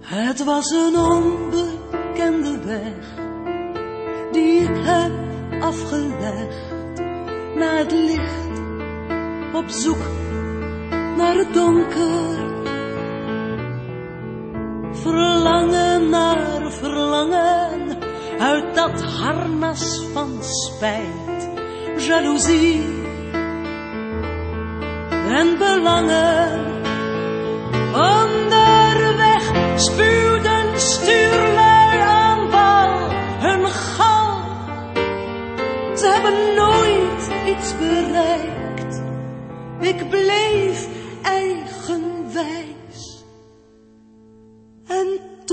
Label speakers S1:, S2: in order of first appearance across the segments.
S1: Het was een onbekende weg die ik heb afgelegd naar het licht, op zoek naar het donker. Verlangen naar verlangen uit dat harnas van spijt, jaloezie en belangen. Onderweg spuwden stuurlui aanval hun gal. Ze hebben nooit iets bereikt. Ik bleef eigenwijs. En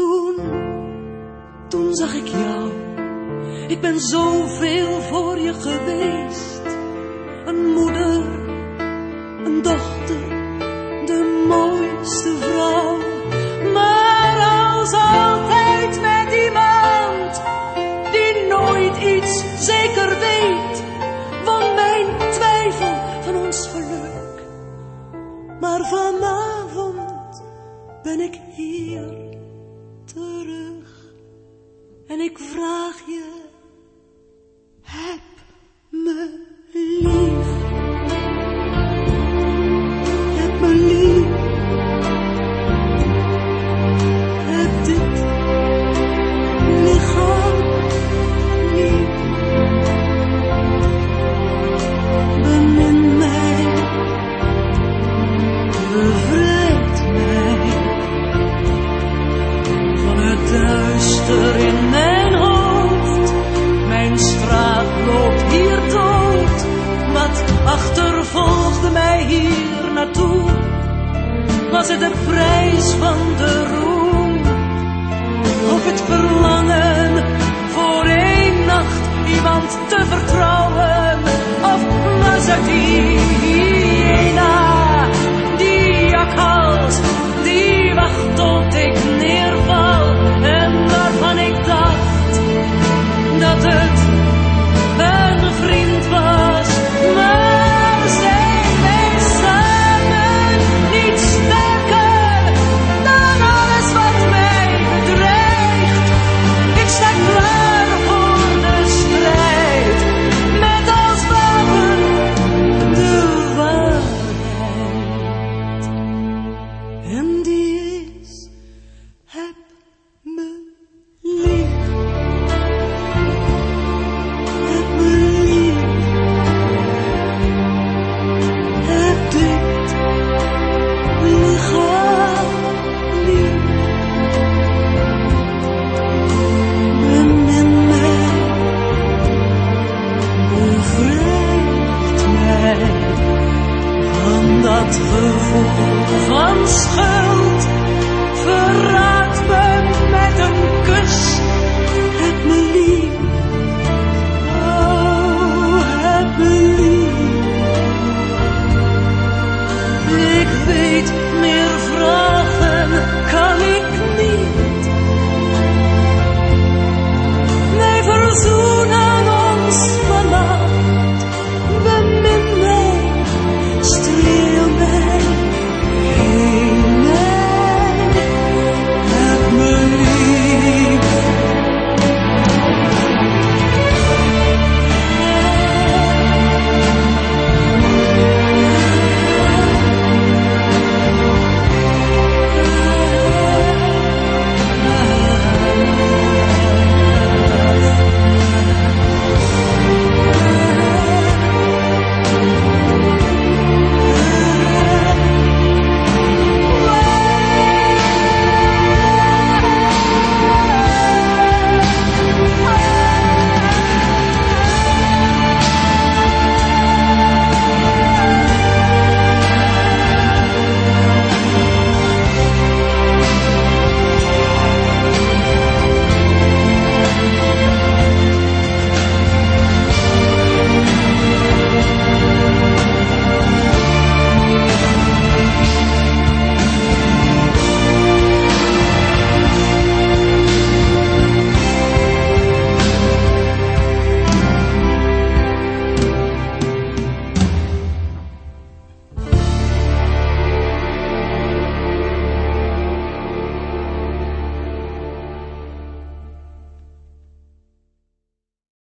S1: toen zag ik jou. Ik ben zoveel voor je geweest. Een moeder, een dochter, de mooiste vrouw. Maar als altijd met iemand die nooit iets zeker weet, won mijn twijfel van ons geluk. Maar vanavond ben ik hier terug en ik vraag je, heb me lief. Heb me lief. Heb dit lichaam lief. Bemin mij. Bevrijd mij van het duister in mijn hoofd. Mijn straat loopt hier dood. Wat achtervolgde mij hier naartoe? Was het de prijs van de roem? Of het verlangen voor één nacht iemand te vertrouwen? Of was het die hyena, die jakhals, die wacht tot ik neerval en waarvan ik dacht dat het een vriend was, maar zijn wij samen niet sterker dan alles wat mij bedreigt. Ik sta klaar voor de strijd, met als wapen de waarheid. En die is, heb me lief. Heb me lief. Heb dit lichaam lief. Bemin mij. Bevrijd mij van dat gevoel van schuld.